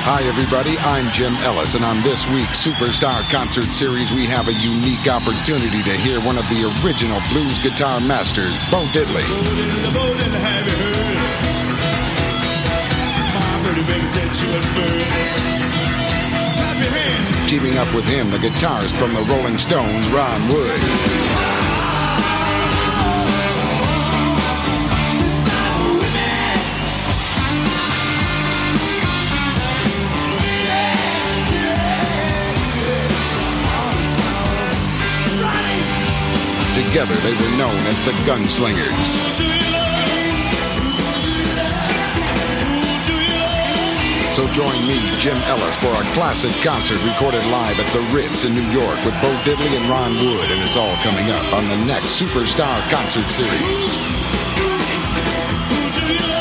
Hi, everybody. I'm Jim Ellis, and on this week's Superstar Concert Series, we have a unique opportunity to hear one of the original blues guitar masters, Bo Diddley. Bo Diddley, have you heard? My pretty baby said she was bird. Clap your hands. Teaming up with him, the guitarist from the Rolling Stones, Ron Wood. Together, they were known as the Gunslingers. So join me, Jim Ellis, for a classic concert recorded live at the Ritz in New York with Bo Diddley and Ron Wood, and it's all coming up on the next Superstar Concert Series.